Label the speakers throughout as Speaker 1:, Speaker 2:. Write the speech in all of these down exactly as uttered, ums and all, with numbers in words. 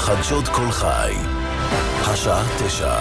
Speaker 1: חדשות כל חי, השעה תשע.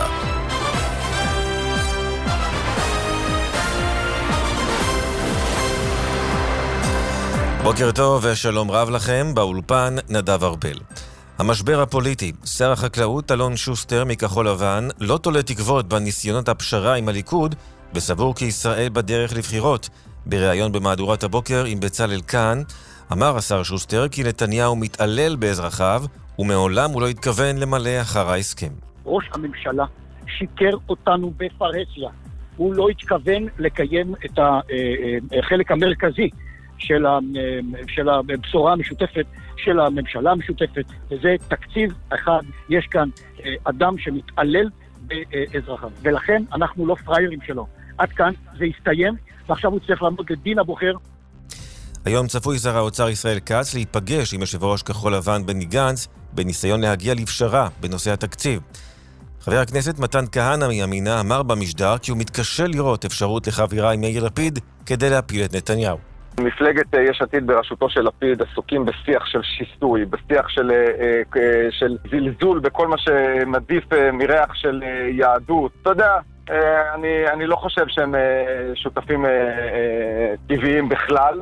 Speaker 1: בוקר טוב ושלום רב לכם, באולפן נדב ארבל. המשבר הפוליטי, שר החקלאות אלון שוסטר מכחול לבן לא תולה תקוות בניסיונות הפשרה עם הליכוד וסבור כי ישראל בדרך לבחירות. בריאיון במהדורת הבוקר עם בצלאל כאן אמר השר שוסטר כי נתניהו מתעלל באזרחיו ומעולם הוא לא התכוון למלא אחר ההסכם.
Speaker 2: ראש הממשלה שיקר אותנו בפרהסיה. הוא לא התכוון לקיים את החלק המרכזי של של הבשורה המשותפת של הממשלה המשותפת, וזה תקציב אחד. יש כאן אדם שמתעלל באזרחיו, ולכן אנחנו לא פריירים שלו. עד כאן זה הסתיים, ועכשיו הוא צריך לעמוד לדין הבוחר.
Speaker 1: היום צפוי שר האוצר ישראל כץ להיפגש עם יושב ראש כחול לבן בני גנץ בניסיון להגיע לפשרה בנושא התקציב. חבר הכנסת מתן כהנא מימינה אמר במשדר כי הוא מתקשה לראות אפשרות לחבירה עם יאיר לפיד כדי להפיל את נתניהו.
Speaker 3: מפלגת יש עתיד בראשותו של לפיד עסוקים בשיח של שיסוי, בשיח של, של זלזול בכל מה שמדיף מריח של יהדות. אתה יודע, אני, אני לא חושב שהם שותפים טבעיים בכלל.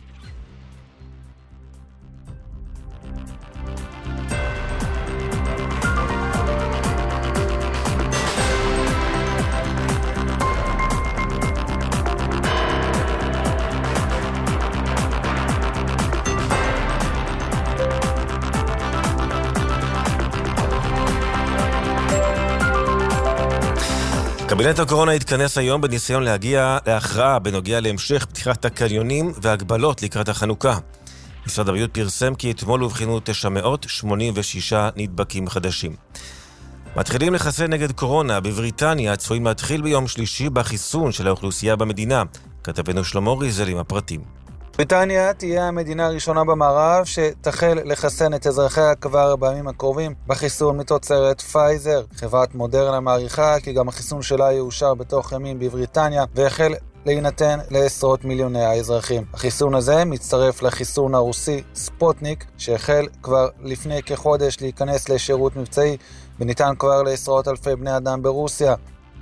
Speaker 1: קבינט הקורונה התכנס היום בניסיון להגיע להכרעה בנוגע להמשך פתיחת הקניונים והגבלות לקראת החנוכה. משרד הבריאות פרסם כי אתמול הובחנו תשע מאות שמונים ושישה נדבקים חדשים. מתחילים לחסן נגד קורונה. בבריטניה צפויים להתחיל ביום שלישי בחיסון של האוכלוסייה במדינה. כתבנו שלמה ריזל עם הפרטים.
Speaker 4: בריטניה תהיה המדינה הראשונה במערב שתחל לחסן את אזרחיה כבר בימים הקרובים בחיסון מתוצרת פייזר. חברת מודרנה מעריכה כי גם החיסון שלה יאושר בתוך ימים בבריטניה והחל להינתן לעשרות מיליוני האזרחים. החיסון הזה מצטרף לחיסון הרוסי ספוטניק שהחל כבר לפני כחודש להיכנס לשירות מבצעי וניתן כבר לעשרות אלפי בני אדם ברוסיה.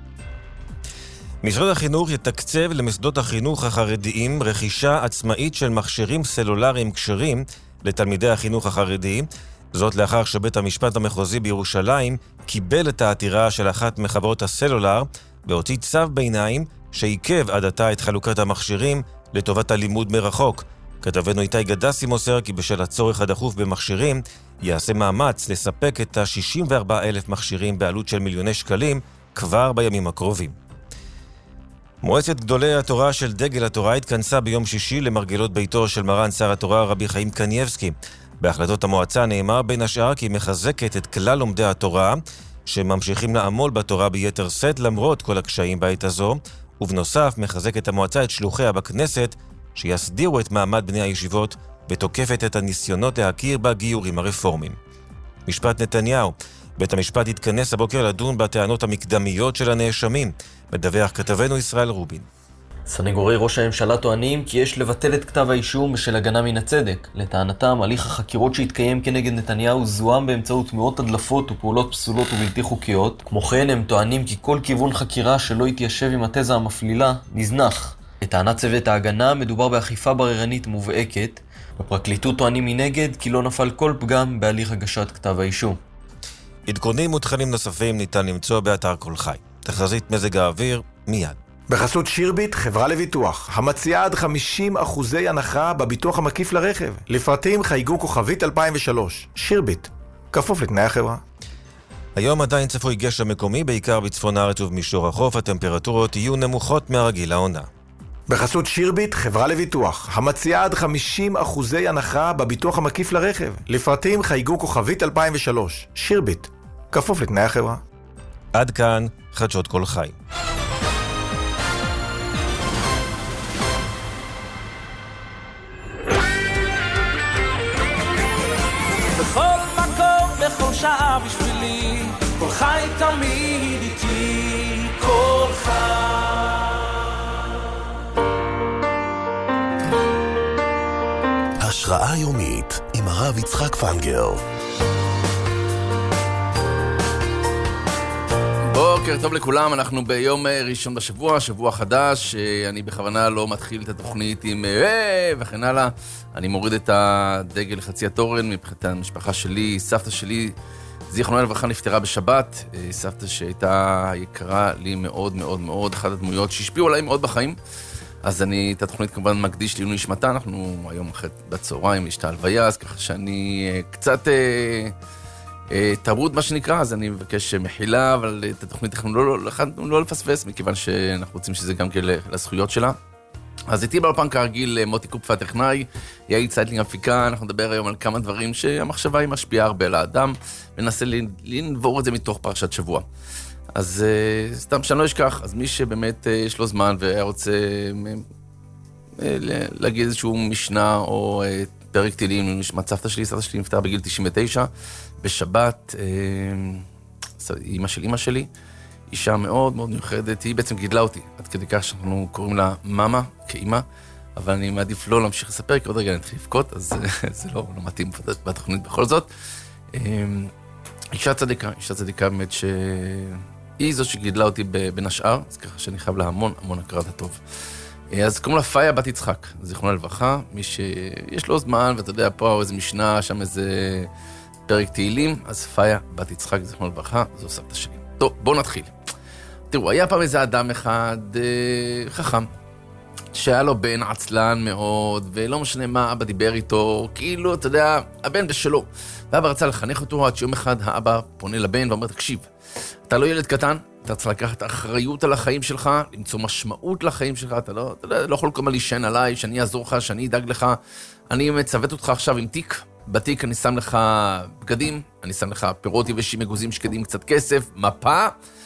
Speaker 1: משרד החינוך יתקצב למוסדות החינוך החרדיים רכישה עצמאית של מכשירים סלולריים כשרים לתלמידי החינוך החרדי, זאת לאחר שבית המשפט המחוזי בירושלים קיבל את העתירה של אחת מחברות הסלולר והוציא צו ביניים שעיכב עד עתה את חלוקת המכשירים לטובת הלימוד מרחוק. כתבנו איתי גדסי מוסר כי בשל הצורך הדחוף במכשירים יעשה מאמץ לספק את ה-שישים וארבעה אלף מכשירים בעלות של מיליוני שקלים כבר בימים הקרובים. מועצת גדולי התורה של דגל התורה התכנסה ביום שישי למרגלות ביתו של מרן שר התורה רבי חיים קניבסקי. בהחלטות המועצה נאמר בין השאר כי מחזקת את כלל לומדי התורה שממשיכים לעמול בתורה ביתר שאת למרות כל הקשיים בעת הזו, ובנוסף מחזקת המועצה את שלוחיה בכנסת שיסדירו את מעמד בני הישיבות ותוקפת את הניסיונות להכיר בגיורים הרפורמיים. משפט נתניהו. בית המשפט התכנס הבוקר לדון בטענות המקדמיות של הנאשמים. מדווח כתבנו ישראל רובין.
Speaker 5: סניגורי ראש הממשלה טוענים כי יש לבטל את כתב האישום בשל הגנה מן הצדק. לטענתם, הליך החקירות שהתקיים כנגד נתניהו זוהם באמצעות מאות הדלפות ופעולות פסולות ובלתי חוקיות. כמו כן, הם טוענים כי כל כיוון חקירה שלא יתיישב עם התזה המפלילה נזנח. לטענת צוות ההגנה, מדובר באכיפה בררנית מובהקת. בפרקליטות טוענים מנגד כי לא נפל כל פגם בהליך הגשת כתב האישום.
Speaker 1: עדכונים ותכנים נוספים ניתן למצוא באתר כל חי. תחזית מזג האוויר מיד.
Speaker 6: בחסות שירביט, חברה לביטוח, המציעה עד חמישים אחוזי הנחה בביטוח המקיף לרכב. לפרטים חייגו כוכבית אלפיים ושלוש. שירביט, כפוף לתנאי החברה.
Speaker 1: היום עדיין צפוי גשם מקומי, בעיקר בצפון הארץ ובמישור החוף. הטמפרטורות יהיו נמוכות מהרגיל לעונה.
Speaker 6: בחסות שירביט, חברה לביטוח, המציעה עד חמישים אחוזי הנחה בביטוח המקיף לרכב. לפרטים חייגו כוכבית אלפיים ושלוש. שירביט, כפוף לתנאי החברה.
Speaker 1: עד כאן חדשות כל חי.
Speaker 7: בכל מקום, בכל שעה בשבילי, כל חי תמיד איתי, כל חי.
Speaker 1: השראה יומית עם הרב יצחק פנגר.
Speaker 8: בוקר טוב לכולם, אנחנו ביום ראשון בשבוע, שבוע חדש, אני בכוונה לא מתחיל את התוכנית עם אה וכן הלאה, אני מוריד את הדגל לחצי התורן מבחינת המשפחה שלי, סבתא שלי, זיכרונה לברכה נפטרה בשבת, סבתא שהייתה יקרה לי מאוד מאוד מאוד, אחת הדמויות שהשפיעו עליי מאוד בחיים, אז אני את התוכנית כמובן מקדיש לעילוי נשמתה, אנחנו היום אחרי בצהריים, יש את ההלוויה, אז ככה שאני קצת... תרבות מה שנקרא, אז אני מבקש מחילה, אבל את התוכנית אנחנו לא, לא, לא לפספס, מכיוון שאנחנו רוצים שזה גם כן לזכויות שלה. אז איתי באולפן כרגיל מוטי קופפה הטכנאי, יעל צייטלינג המפיקה, אנחנו נדבר היום על כמה דברים שהמחשבה היא משפיעה הרבה לאדם, וננסה לנבור את זה מתוך פרשת שבוע. אז סתם שאני לא אשכח, אז מי שבאמת יש לו זמן והיה רוצה להגיד איזשהו משנה או פרק תהילים, מצבתא שלי, סבתא שלי נפטרה בגיל תשעים ותשע, בשבת, אימא של אימא שלי, אישה מאוד מאוד מיוחדת, היא בעצם גידלה אותי, עד כדי כך שאנחנו קוראים לה מאמה, כאימא, אבל אני מעדיף לא להמשיך לספר, כי עוד רגע אני אתחיל לבכות, אז זה לא, לא מתאים בתוכנית בכל זאת. אישה צדיקה, אישה צדיקה באמת שהיא זו שגידלה אותי בין השאר, אז ככה שאני חייב לה המון המון הכרת הטוב. אז קוראים לה פיה בת יצחק, זיכרונה לברכה, מי שיש לו זמן, ואתה יודע, פה איזה משנה, שם איזה פרק תהילים, אז פיה בת יצחק, זיכרונה לברכה, זו סבתא שלי. טוב, בואו נתחיל. תראו, היה פעם איזה אדם אחד אה, חכם, שהיה לו בן עצלן מאוד, ולא משנה מה, אבא דיבר איתו, כאילו, אתה יודע, הבן בשלו. ואבא רצה לחנך אותו, עד שיום אחד האבא פונה לבן ואומר, תקשיב, אתה לא ילד קטן, אתה צריך לקחת אחריות על החיים שלך, למצוא משמעות לחיים שלך, אתה לא, אתה לא, לא יכול כמה להישען עליי, שאני אעזור לך, שאני אדאג לך. אני מצוות אותך עכשיו עם תיק, בתיק אני שם לך בגדים, אני שם לך פירות יבשים מגוזים שקדים קצת כסף, מפה,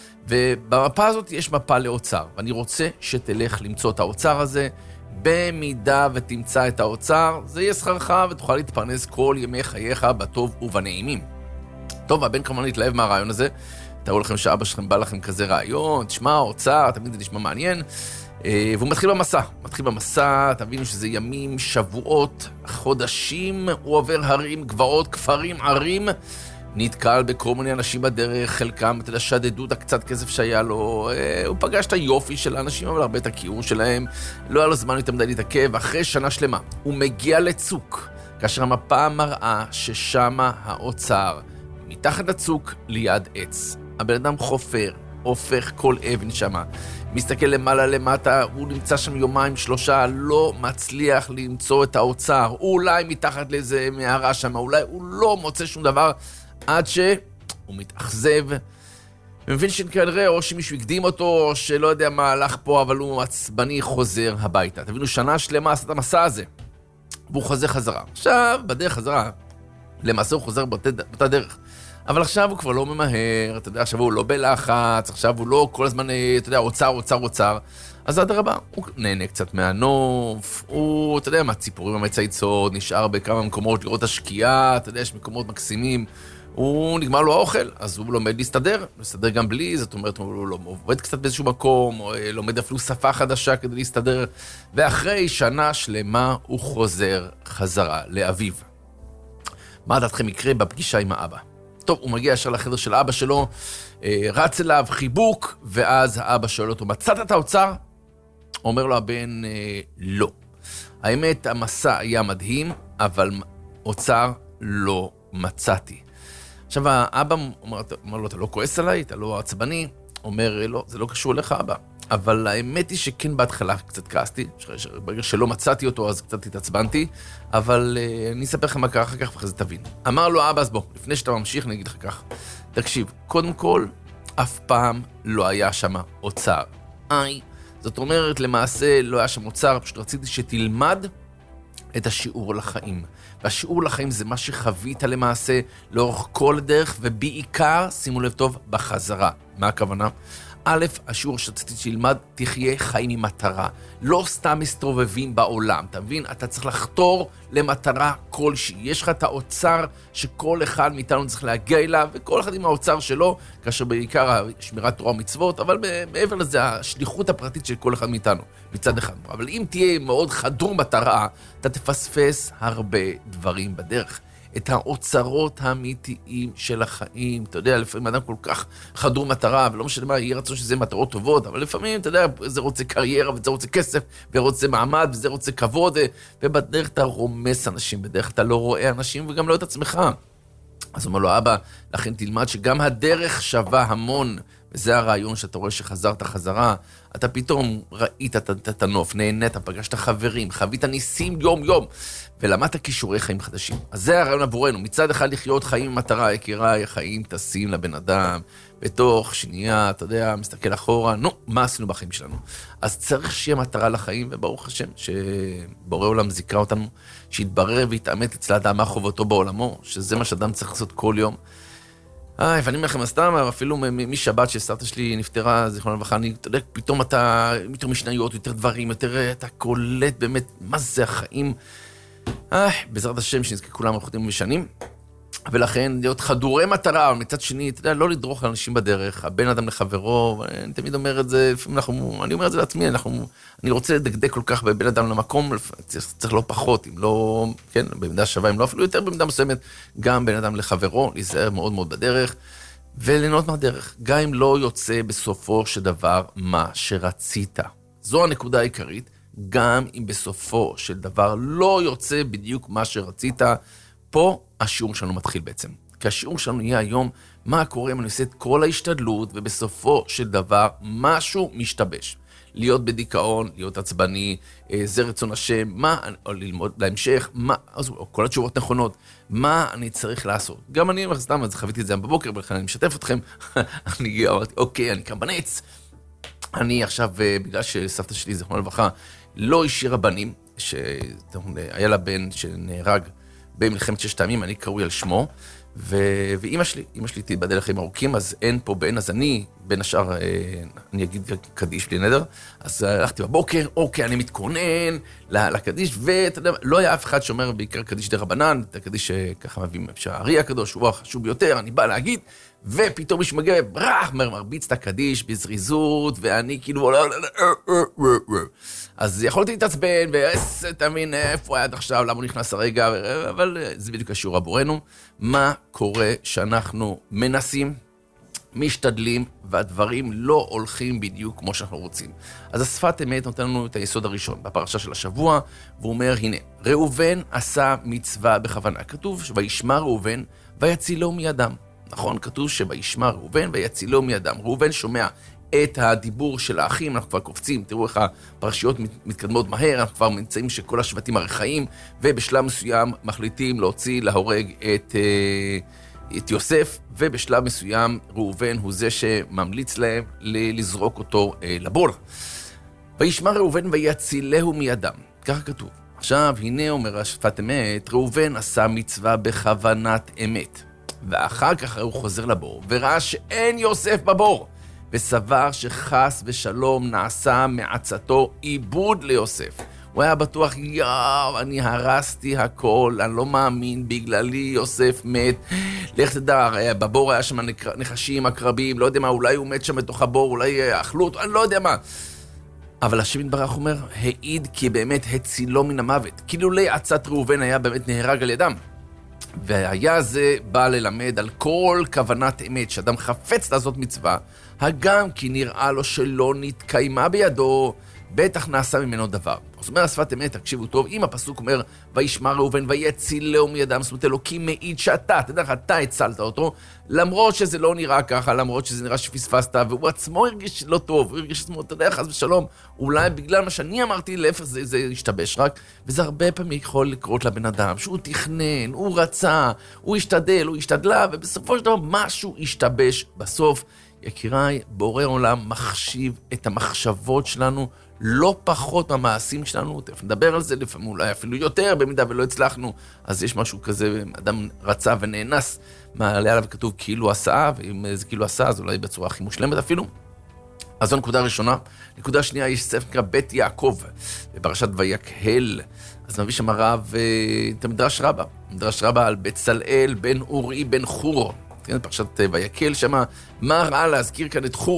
Speaker 8: ובמפה הזאת יש מפה לאוצר, ואני רוצה שתלך למצוא את האוצר הזה, במידה ותמצא את האוצר, זה יהיה שכרך ותוכל להתפרנס כל ימי חייך בטוב ובנעימים. טוב, הבן כמובן להתלהב מהרעיון הזה, תראו לכם שאבא שלכם בא לכם כזה רעיון, תשמע, אוצר, תמיד זה נשמע מעניין, והוא מתחיל במסע, מתחיל במסע, תבינו שזה ימים, שבועות, חודשים, הוא עובר הרים, גבעות, כפרים, ערים, נתקל בכל מיני אנשים בדרך, חלקם, אתה יודע, שדדו את הקצת כסף שהיה לו, הוא פגש את היופי של האנשים, אבל הרבה את הכיעור שלהם, לא היה לו זמן יותר מדי להתעכב, אחרי שנה שלמה, הוא מגיע לצוק, כאשר המפה מראה ששמה האוצר, מתחת לצוק ליד עץ. הבן אדם חופר, הופך כל אבן שמה, מסתכל למעלה למטה, הוא נמצא שם יומיים שלושה, לא מצליח למצוא את האוצר, אולי מתחת לאיזה מערה שם, אולי הוא לא מוצא שום דבר, עד שהוא מתאכזב, ומבין שכנראה או שמישהו יקדים אותו, או שלא יודע מה הלך פה, אבל הוא עצבני חוזר הביתה. תבינו, שנה שלמה עשה את המסע הזה, והוא חוזר חזרה. עכשיו, בדרך חזרה, למעשה הוא חוזר באותה, באותה דרך. אבל עכשיו הוא כבר לא ממהר, אתה יודע, עכשיו הוא לא בלחץ, עכשיו הוא לא כל הזמן, אתה יודע, אוצר, אוצר, אוצר. אז עד הרבה, הוא נהנה קצת מהנוף, הוא, אתה יודע, מהציפורים המצייצות, נשאר בכמה מקומות לראות השקיעה, אתה יודע, יש מקומות מקסימים, הוא נגמר לו האוכל, אז הוא לומד להסתדר, להסתדר גם בלי, זאת אומרת, הוא לא עובד קצת באיזשהו מקום, או לומד אפילו שפה חדשה כדי להסתדר, ואחרי שנה שלמה הוא חוזר חזרה לאביו. מה דעתכם יקרה בפגישה עם האבא? טוב, הוא מגיע ישר לחדר של האבא שלו, רץ אליו, חיבוק, ואז האבא שואל אותו, מצאת את האוצר? אומר לו הבן, לא. האמת, המסע היה מדהים, אבל אוצר לא מצאתי. עכשיו, האבא אומר, אומר לו, אתה לא כועס עליי? אתה לא עצבני? אומר, לא, זה לא קשור אליך, אבא. אבל האמת היא שכן בהתחלה קצת כעסתי, ברגע שלא מצאתי אותו אז קצת התעצבנתי, אבל uh, אני אספר לך מה קרה אחר כך ואחרי זה תבין. אמר לו אבא, אז בוא, לפני שאתה ממשיך אני אגיד לך כך. תקשיב, קודם כל, אף פעם לא היה שם אוצר. איי, זאת אומרת, למעשה לא היה שם אוצר, פשוט רציתי שתלמד את השיעור לחיים. והשיעור לחיים זה מה שחווית למעשה לאורך כל הדרך, ובעיקר, שימו לב טוב, בחזרה. מה הכוונה? א', השיעור שרציתי שילמד, תחיה חיים עם מטרה. לא סתם מסתובבים בעולם, אתה מבין? אתה צריך לחתור למטרה כלשהי. יש לך את האוצר שכל אחד מאיתנו צריך להגיע אליו, וכל אחד עם האוצר שלו, כאשר בעיקר שמירת תורה ומצוות, אבל מעבר לזה, השליחות הפרטית של כל אחד מאיתנו, מצד אחד. אבל אם תהיה מאוד חדור מטרה, אתה תפספס הרבה דברים בדרך. את האוצרות האמיתיים של החיים. אתה יודע, לפעמים אדם כל כך חדור מטרה, ולא משנה מה, יהיה רצון שזה מטרות טובות, אבל לפעמים, אתה יודע, זה רוצה קריירה, וזה רוצה כסף, ורוצה מעמד, וזה רוצה כבוד, ובדרך אתה רומס אנשים, בדרך אתה לא רואה אנשים, וגם לא את עצמך. אז אומר לו, אבא, לכן תלמד שגם הדרך שווה המון, וזה הרעיון שאתה רואה שחזרת חזרה, אתה פתאום ראית את הנוף, נהנית, פגשת חברים, חווית ניסים יום יום, ולמדת כישורי חיים חדשים. אז זה הרעיון עבורנו, מצד אחד לחיות חיים עם מטרה, יקירה, חיים טסים לבן אדם, בתוך שנייה, אתה יודע, מסתכל אחורה, נו, מה עשינו בחיים שלנו? אז צריך שיהיה מטרה לחיים, וברוך השם, שבורא עולם זיקרה אותנו, שיתברר ויתאמת אצל האדם מה חובתו בעולמו, שזה מה שאדם צריך לעשות כל יום. אה, ואני אומר לכם, הסתם, אפילו משבת שסבתא שלי נפטרה, זיכרונה לברכה, אני, אתה יודע, פתאום אתה, יותר משניות, יותר דברים, יותר, אתה קולט באמת, מה זה החיים? אה, בעזרת השם, שנזכה כולם הלכותים ומשנים, ולכן להיות חדורי מטרה, אבל מצד שני, אתה יודע, לא לדרוך על אנשים בדרך, הבן אדם לחברו, אני תמיד אומר את זה, לפעמים אנחנו, אני אומר את זה לעצמי, אנחנו, אני רוצה לדקדק כל כך בבן אדם למקום, צריך, צריך לא פחות, אם לא, כן, במידה שווה, אם לא אפילו יותר במידה מסוימת, גם בן אדם לחברו, להיזהר מאוד מאוד בדרך, וליהנות מהדרך, גם אם לא יוצא בסופו של דבר מה שרצית. זו הנקודה העיקרית, גם אם בסופו של דבר לא יוצא בדיוק מה שרצית, פה השיעור שלנו מתחיל בעצם. כי השיעור שלנו יהיה היום מה קורה אם אני עושה את כל ההשתדלות, ובסופו של דבר משהו משתבש. להיות בדיכאון, להיות עצבני, זה רצון השם, מה, או ללמוד להמשך, מה, אז, או כל התשובות נכונות, מה אני צריך לעשות. גם אני, סתם, אז חוויתי את זה בבוקר, ולכן אני משתף אתכם, אני אמרתי, אוקיי, אני קם בנץ, אני עכשיו, בגלל שסבתא שלי, זיכרונה לברכה, לא השאירה בנים, שהיה לה בן שנהרג במלחמת ששת הימים, אני קרוי על שמו, ו... ואמא שלי, אמא שלי תתבדל לחיים ארוכים, אז אין פה בן, אז אני, בין השאר, אני אגיד קדיש בלי נדר, אז הלכתי בבוקר, אוקיי, אני מתכונן לקדיש, ואתה יודע, לא היה אף אחד שאומר בעיקר קדיש דה רבנן, את הקדיש שככה מביאים, שהארי הקדוש הוא החשוב ביותר, אני בא להגיד, ופתאום מישהו מגיע, ברח, מרביץ את הקדיש בזריזות, ואני כאילו, אז יכולתי להתעצבן, ותאמין, איפה היה עד עכשיו, למה הוא נכנס הרגע, אבל זה בדיוק השיעור עבורנו. מה קורה שאנחנו מנסים, משתדלים, והדברים לא הולכים בדיוק כמו שאנחנו רוצים. אז השפת אמת נותן לנו את היסוד הראשון, בפרשה של השבוע, והוא אומר, הנה, ראובן עשה מצווה בכוונה. כתוב, וישמע ראובן, ויצילו מידם. נכון, כתוב שבישמע ראובן ויצילו מידם. ראובן שומע את הדיבור של האחים, אנחנו כבר קופצים, תראו איך הפרשיות מתקדמות מהר, אנחנו כבר נמצאים שכל השבטים הרחאים, ובשלב מסוים מחליטים להוציא להורג את, את יוסף, ובשלב מסוים ראובן הוא זה שממליץ להם לזרוק אותו לבור. וישמע ראובן ויצילהו מידם, ככה כתוב. עכשיו, הנה אומר השפת אמת, ראובן עשה מצווה בכוונת אמת. ואחר כך הוא חוזר לבור, וראה שאין יוסף בבור, וסבר שחס ושלום נעשה מעצתו עיבוד ליוסף. הוא היה בטוח, יאו, אני הרסתי הכל, אני לא מאמין, בגללי יוסף מת. לך תדע, בבור היה שם נחשים, עקרבים, לא יודע מה, אולי הוא מת שם בתוך הבור, אולי אכלו אותו, אני לא יודע מה. אבל השם יתברך אומר, העיד כי באמת הצילו מן המוות. כאילו לעצת ראובן היה באמת נהרג על ידם. והיה זה בא ללמד על כל כוונת אמת, שאדם חפץ לעשות מצווה, הגם כי נראה לו שלא נתקיימה בידו, בטח נעשה ממנו דבר. זאת אומרת, שפת אמת, תקשיבו טוב, אם הפסוק אומר, וישמע ראובן ויצילהו מידם, זאת אומרת, אלוקים מעיד שאתה, תדע לך, אתה הצלת אותו, למרות שזה לא נראה ככה, למרות שזה נראה שפספסת, והוא עצמו הרגיש לא טוב, הוא הרגיש עצמו, אתה יודע, חס ושלום, אולי בגלל מה שאני אמרתי, להפך זה, זה ישתבש רק, וזה הרבה פעמים יכול לקרות לבן אדם, שהוא תכנן, הוא רצה, הוא השתדל, הוא השתדלה, ובסופו של דבר משהו ישתבש בסוף. יקיריי, בורא עולם מחשיב את המחשבות שלנו, לא פחות מהמעשים שלנו, תכף נדבר על זה, לפעמים אולי אפילו יותר, במידה ולא הצלחנו, אז יש משהו כזה, אדם רצה ונאנס, מעלה עליו כתוב כאילו עשה, ואם זה כאילו עשה, אז אולי בצורה הכי מושלמת אפילו. אז זו נקודה ראשונה. נקודה שנייה, יש ספר נקרא בית יעקב, בפרשת ויקהל, אז מביא שם הרב את המדרש רבה, מדרש רבה על בצלאל בן אורי בן חור, כן, פרשת ויקהל שמה, מה רע להזכיר כאן את חור אומר?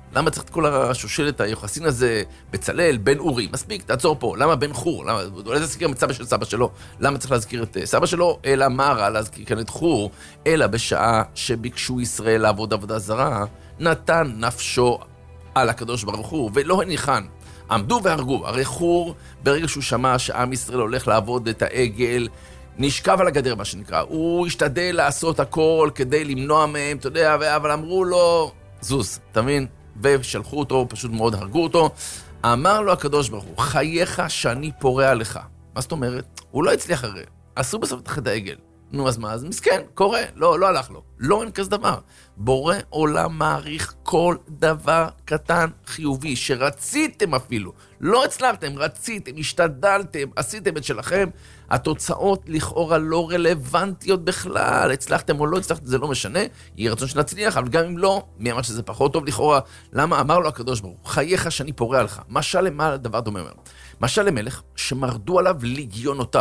Speaker 8: למה צריך את כל השושלת היוחסין הזה, בצלאל, בן אורי? מספיק, תעצור פה. למה בן חור? למה, אולי תזכיר את סבא של סבא שלו. למה צריך להזכיר את סבא שלו? אלא מה רע להזכיר כאן את חור? אלא בשעה שביקשו ישראל לעבוד עבודה זרה, נתן נפשו על הקדוש ברוך הוא, ולא הניחן. עמדו והרגו. הרי חור, ברגע שהוא שמע שעם ישראל הולך לעבוד את העגל, נשכב על הגדר, מה שנקרא. הוא השתדל לעשות הכל כדי למנוע מהם, אתה יודע, אבל אמרו לו, זוז, תבין? ושלחו אותו, פשוט מאוד הרגו אותו. אמר לו הקדוש ברוך הוא, חייך שאני פורע לך. מה זאת אומרת? הוא לא הצליח הרי. עשו בסוף את העגל. נו, אז מה? אז מסכן, קורה. לא, לא הלך לו. לא, אין כזה דבר. בורא עולם מעריך כל דבר קטן חיובי, שרציתם אפילו. לא הצלחתם, רציתם, השתדלתם, עשיתם את שלכם. התוצאות לכאורה לא רלוונטיות בכלל. הצלחתם או לא הצלחתם, זה לא משנה. יהיה רצון שנצליח, אבל גם אם לא, מי אמר שזה פחות טוב לכאורה. למה? אמר לו הקדוש ברוך הוא, חייך שאני פורע לך. משל למה הדבר דומה אומר? משל למלך שמרדו עליו לגיונותיו.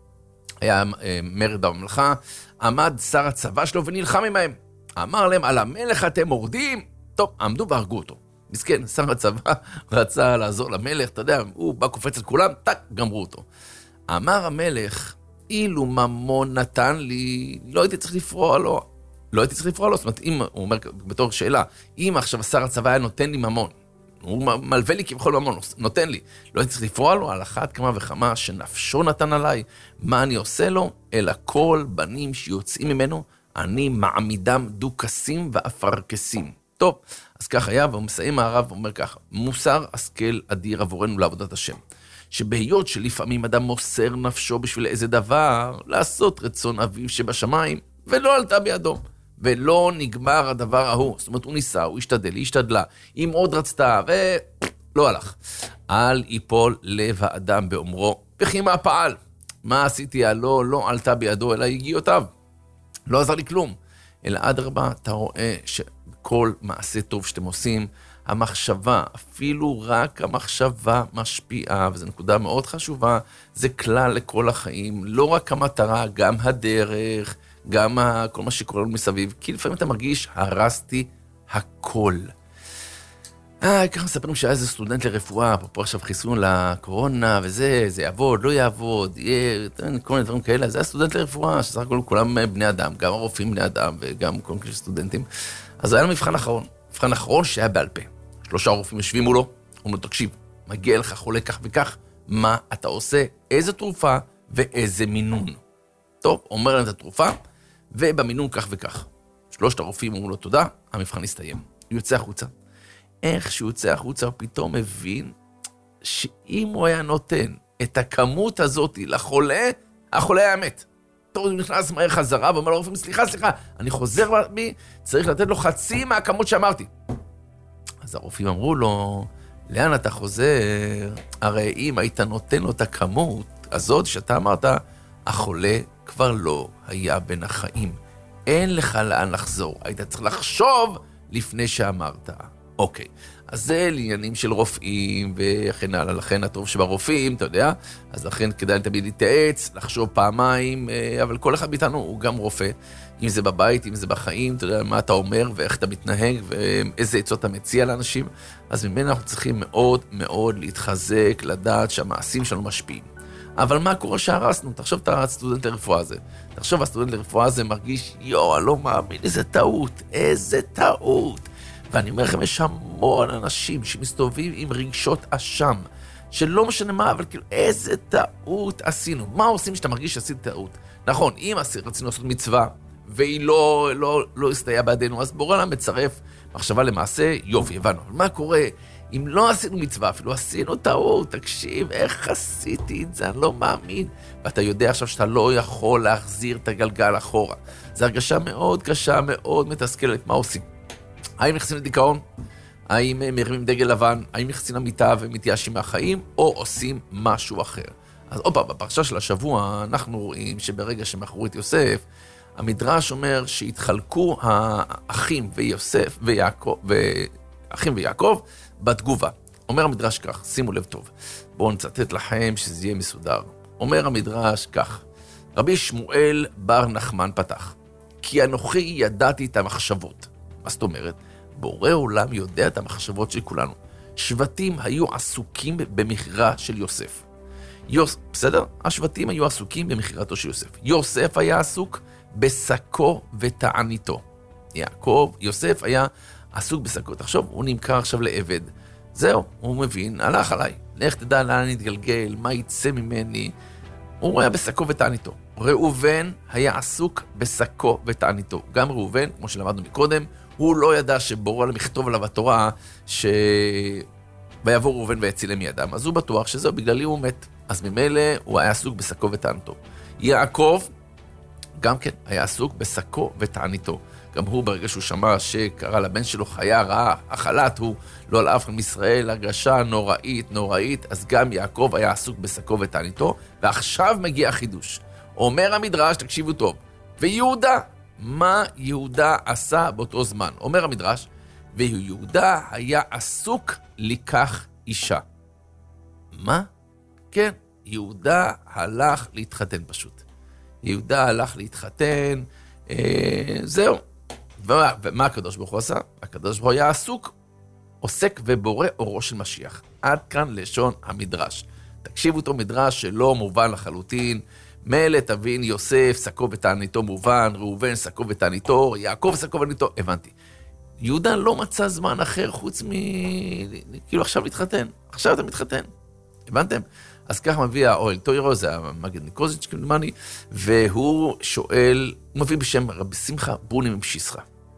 Speaker 8: היה מרד בממלכה, עמד שר הצבא שלו ונלחם עמהם. אמר להם, על המלך אתם מורדים? טוב, עמדו והרגו אותו. מסכן, שר הצבא רצה לעזור למלך, אתה יודע, הוא בא קופץ על כולם, טק, גמרו אותו. אמר המלך, אילו ממון נתן לי, לא הייתי צריך לפרוע לו. לא הייתי צריך לפרוע לו, זאת אומרת, אם, הוא אומר בתור שאלה, אם עכשיו שר הצבא היה נותן לי ממון, הוא מלווה לי כבכל ממון, נותן לי. לא הייתי צריך לפרוע לו על אחת כמה וכמה שנפשו נתן עליי. מה אני עושה לו? אלא כל בנים שיוצאים ממנו, אני מעמידם דוקסים ואפרקסים. טוב, אז כך היה, והוא מסיים הרב ואומר ככה, מוסר השכל אדיר עבורנו לעבודת השם. שבהיות שלפעמים אדם מוסר נפשו בשביל איזה דבר, לעשות רצון אביו שבשמיים, ולא עלתה בידו. ולא נגמר הדבר ההוא. זאת אומרת, הוא ניסה, הוא השתדל, היא השתדלה. אם עוד רצתה, ולא הלך. אל יפול לב האדם באומרו, וכי מה פעל? מה עשיתי? הלא, לא עלתה בידו, אלא הגיעותיו. לא עזר לי כלום. אלא עד רבה, אתה רואה שכל מעשה טוב שאתם עושים, המחשבה, אפילו רק המחשבה משפיעה, וזו נקודה מאוד חשובה, זה כלל לכל החיים, לא רק המטרה, גם הדרך, גם כל מה שקורה לנו מסביב, כי לפעמים אתה מרגיש, הרסתי הכל. אה, ככה מספרים שהיה איזה סטודנט לרפואה, פה עכשיו חיסון לקורונה, וזה, זה יעבוד, לא יעבוד, יהיה, כל מיני דברים כאלה, זה היה סטודנט לרפואה, שסך הכל כולם בני אדם, גם הרופאים בני אדם, וגם כל מיני סטודנטים. אז היה לו מבחן אחרון, מבחן אחרון שהיה בעל פה. שלושה רופאים יושבים מולו, אומרים לו, תקשיב, מגיע לך חולה כך וכך, מה אתה עושה, איזה תרופה ואיזה מינון. טוב, אומר להם את התרופה, ובמינון כך וכך. שלושת הרופאים אומרים לו תודה, המבחן הסתיים. הוא יוצא החוצה. איך שהוא יוצא החוצה, הוא פתאום מבין שאם הוא היה נותן את הכמות הזאת לחולה, החולה היה מת. טוב, הוא נכנס מהר חזרה, ואומר לרופאים, סליחה, סליחה, אני חוזר בי, צריך לתת לו חצי מהכמות שאמרתי. אז הרופאים אמרו לו, לאן אתה חוזר? הרי אם היית נותן לו את הכמות הזאת שאתה אמרת, החולה כבר לא היה בין החיים. אין לך לאן לחזור. היית צריך לחשוב לפני שאמרת. אוקיי, אז זה לעניינים של רופאים וכן הלאה. לכן הטוב שברופאים, אתה יודע, אז לכן כדאי תמיד להתייעץ, לחשוב פעמיים, אבל כל אחד מאיתנו הוא גם רופא. אם זה בבית, אם זה בחיים, אתה יודע מה אתה אומר ואיך אתה מתנהג ואיזה עצות אתה מציע לאנשים. אז ממנו אנחנו צריכים מאוד מאוד להתחזק, לדעת שהמעשים שלנו משפיעים. אבל מה קורה שהרסנו? תחשוב את הסטודנט לרפואה הזה. תחשוב, הסטודנט לרפואה הזה מרגיש, יו, אני לא מאמין, איזה טעות, איזה טעות. ואני אומר לכם, יש המון אנשים שמסתובבים עם רגשות אשם, שלא משנה מה, אבל כאילו, איזה טעות עשינו. מה עושים שאתה מרגיש שעשית טעות? נכון, אם רצינו לעשות מצווה, והיא לא, לא, לא הסתייעה בעדינו, אז בורא לה מצרף מחשבה למעשה, יופי, הבנו. אבל מה קורה? אם לא עשינו מצווה, אפילו עשינו טעות, תקשיב, איך עשיתי את זה, אני לא מאמין. ואתה יודע עכשיו שאתה לא יכול להחזיר את הגלגל אחורה. זו הרגשה מאוד קשה, מאוד מתסכלת. מה עושים? האם נכנסים לדיכאון? האם מרימים דגל לבן? האם נכנסים למיטה ומתייאשים מהחיים? או עושים משהו אחר? אז אופה, בפרשה של השבוע אנחנו רואים שברגע שמכרו את יוסף, המדרש אומר שהתחלקו האחים ויוסף ויעקב, ואחים ויעקב בתגובה. אומר המדרש כך, שימו לב טוב, בואו נצטט לכם שזה יהיה מסודר. אומר המדרש כך, רבי שמואל בר נחמן פתח, כי אנוכי ידעתי את המחשבות. מה זאת אומרת? בורא עולם יודע את המחשבות של כולנו. שבטים היו עסוקים במכירה של יוסף. יוס... בסדר? השבטים היו עסוקים במכירתו של יוסף. יוסף היה עסוק בשקו ותעניתו. יעקב, יוסף היה עסוק בשקו. תחשוב, הוא נמכר עכשיו לעבד. זהו, הוא מבין, הלך עליי. לך תדע לאן נתגלגל, מה יצא ממני. הוא היה בשקו ותעניתו. ראובן היה עסוק בשקו ותעניתו. גם ראובן, כמו שלמדנו מקודם, הוא לא ידע שבורא לכתוב עליו התורה ש... ויבוא ראובן ויצילם מידם. אז הוא בטוח שזהו, בגללי הוא מת. אז ממילא הוא היה עסוק בשקו ותעניתו. יעקב גם כן היה עסוק בשקו ותעניתו. גם הוא ברגע שהוא שמע שקרא לבן שלו חיה רעה, החלט הוא לא על אף מישראל, הרגשה נוראית, נוראית, אז גם יעקב היה עסוק בשקו ותעניתו, ועכשיו מגיע החידוש. אומר המדרש, תקשיבו טוב, ויהודה, מה יהודה עשה באותו זמן? אומר המדרש, ויהודה היה עסוק לקח אישה. מה? כן, יהודה הלך להתחתן פשוט. יהודה הלך להתחתן, אה, זהו. ומה, ומה הקדוש ברוך הוא עשה? הקדוש ברוך הוא היה עסוק, עוסק ובורא אורו של משיח. עד כאן לשון המדרש. תקשיבו אותו מדרש שלא מובן לחלוטין. מלא תבין יוסף, שקו ותעניתו מובן, ראובן, שקו ותעניתו, יעקב, שקו ותעניתו, הבנתי. יהודה לא מצא זמן אחר חוץ מ... כאילו עכשיו להתחתן. עכשיו אתה מתחתן. הבנתם? אז כך מביא האוהל תוירו, זה המגד ניקוזיץ' כמדומני, והוא שואל, הוא מביא בשם רבי שמחה בוני מפשיסחה.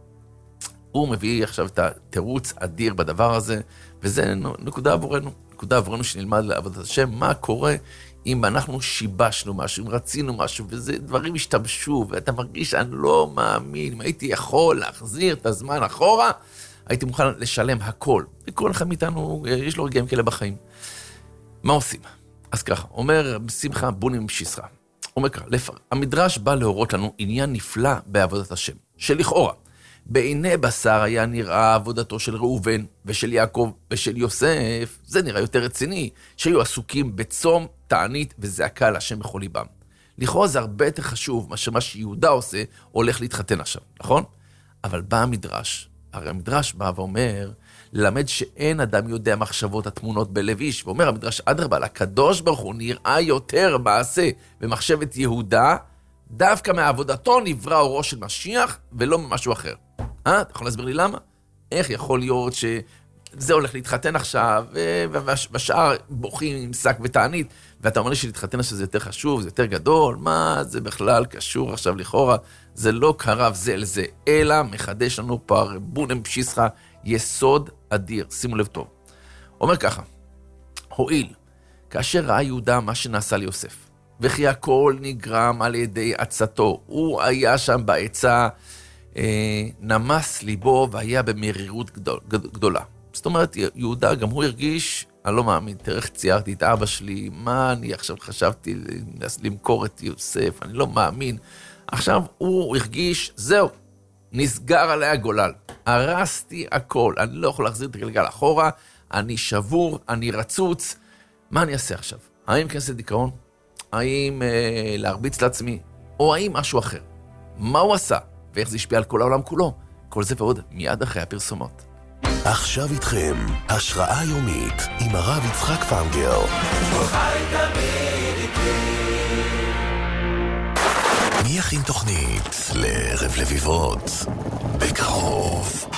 Speaker 8: הוא מביא עכשיו את התירוץ אדיר בדבר הזה, וזה נקודה עבורנו, נקודה עבורנו שנלמד לעבודת השם, מה קורה אם אנחנו שיבשנו משהו, אם רצינו משהו, וזה דברים השתבשו, ואתה מרגיש שאני לא מאמין, אם הייתי יכול להחזיר את הזמן אחורה, הייתי מוכן לשלם הכל. וכל אחד מאיתנו, יש לו רגעים כאלה בחיים. מה עושים? אז ככה, אומר שמחה בוני מפשיסחה, אומר ככה, המדרש בא להורות לנו עניין נפלא בעבודת השם, שלכאורה, בעיני בשר היה נראה עבודתו של ראובן ושל יעקב ושל יוסף, זה נראה יותר רציני, שהיו עסוקים בצום, תענית וזעקה להשם בכל ליבם. לכאורה זה הרבה יותר חשוב מאשר מה שיהודה עושה, הולך להתחתן עכשיו, נכון? אבל בא המדרש, הרי המדרש בא ואומר, ללמד שאין אדם יודע מחשבות התמונות בלב איש, ואומר המדרש אדרבה, לקדוש ברוך הוא נראה יותר מעשה במחשבת יהודה, דווקא מעבודתו נברא אורו של משיח, ולא ממשהו אחר. אה? אתה יכול להסביר לי למה? איך יכול להיות שזה הולך להתחתן עכשיו, והשאר בוכים עם שק ותענית, ואתה אומר לי שלהתחתן שזה יותר חשוב, זה יותר גדול, מה זה בכלל קשור עכשיו לכאורה? זה לא קרב זה אל זה, אלא מחדש לנו פה בוני מפשיסחה, יסוד אדיר, שימו לב טוב. אומר ככה, הועיל, כאשר ראה יהודה מה שנעשה ליוסף, וכי הכל נגרם על ידי עצתו, הוא היה שם בעצה, אה, נמס ליבו והיה במרירות גדול, גדולה. זאת אומרת, יהודה גם הוא הרגיש, אני לא מאמין, תראה איך ציירתי את אבא שלי, מה אני עכשיו חשבתי למכור את יוסף, אני לא מאמין. עכשיו הוא הרגיש, זהו, נסגר עליי הגולל, הרסתי הכל, אני לא יכול להחזיר את הגלגל אחורה, אני שבור, אני רצוץ, מה אני אעשה עכשיו? האם כנס לדיכאון? האם אה, להרביץ לעצמי? או האם משהו אחר? מה הוא עשה? ואיך זה השפיע על כל העולם כולו? כל זה ועוד מיד אחרי הפרסומות.
Speaker 9: עכשיו איתכם, השראה יומית עם הרב יצחק פנגר. מי יכין תוכנית לערב לביבות? בקרוב.